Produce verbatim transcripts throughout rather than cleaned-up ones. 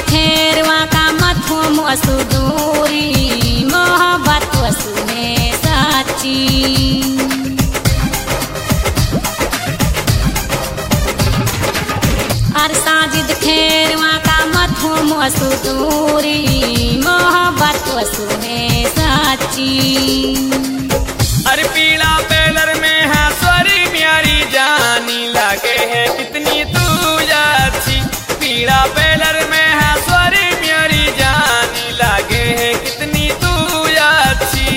खेरवा का मथो मसु दूरी मोहब्बत वसु में सच्ची। अर साजिद खेरवा का मथो मसु दूरी मोहब्बत वसु में सच्ची। अरे पीला पेलर में है स्वरी म्यारी जानी लगे है कितनी तू अच्छी। पीला पेलर में है स्वरी म्यारी जानी लगे है कितनी तू अच्छी।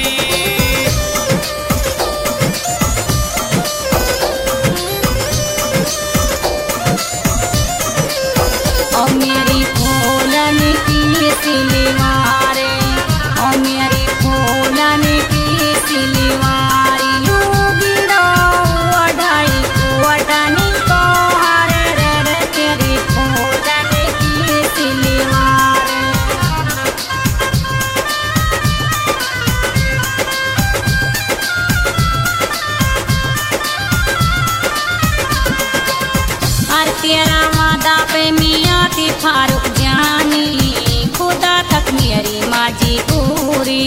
ओ मेरी फूलन की सिलवारे, ओ मेरी फूलन की सिलवारी लूगिड़ो वढ़ाई वटनी को हरे रे रे तेरी फूलन की सिलवारे। हर तेरा वादा पे मियाँ थी फारूक जानी खुदा तक मेरी माजी पूरी।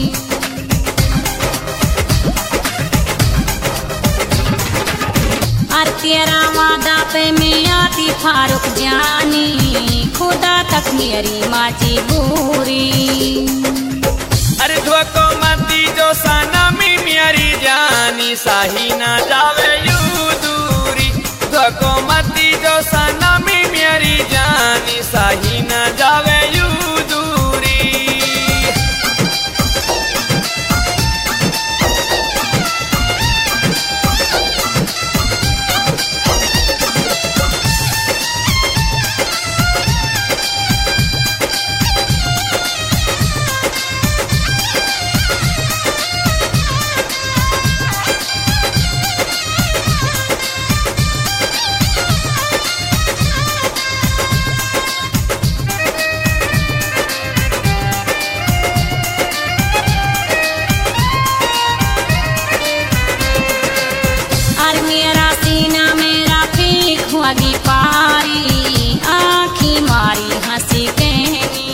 हर तेरा वादा पे मियाँ थी फारूक जानी खुदा तक मेरी माजी पूरी। अरे धोको मती जो सनमी म्यारी जानी साही ना जावे यू दूरी। धोको मती जो सनमी म्यारी जानी साही ना जावे यू दूरी। अर मेरा सीना मेरा फीक हुआगी पारी आँखी मारी हंसी कहनी।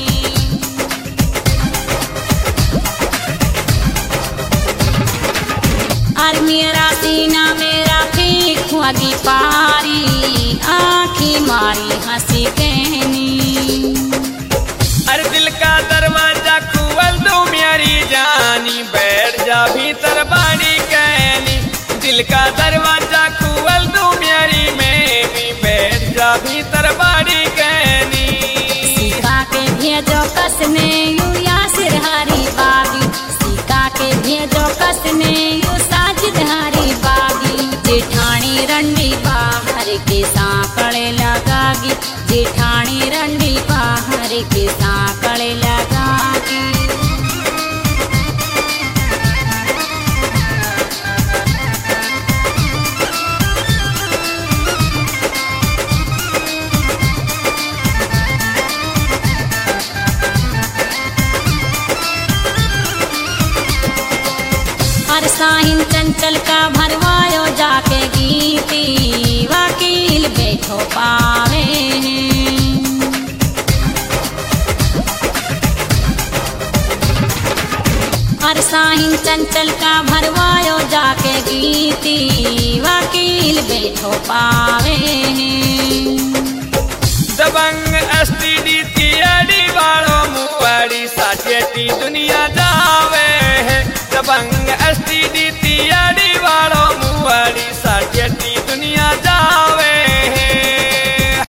अर मेरा सीना मेरा फीक हुआगी पारी आँखी मारी हंसी कहनी। अरे दिल का दरवाजा खुल दो म्यारी जानी बैठ जा भीतर बाड़ी कहनी। दिल का दरवाजा खुल दो म्यारी में भी बैठ जा भीतर बाड़ी कहनी। सिका के भेजो कसने यू यासिर हरी बागी, सिका के भेजो कसने यू साजिद हरी बागी। जेठानी रंडी बाहर के सांकड़े लगागी, जेठानी रंडी बाहर के सांकड़े लगागी। हर साहिन चंचल का भरवायो जाके गीती वकील बैठो पावे। हर साहिन चंचल का भरवायो जाके गीती वकील बैठो पावे। दबंग एसटीडी तियाड़ी वालों मुआड़ी साथी दुनिया जावे है। दबंग एसटीडी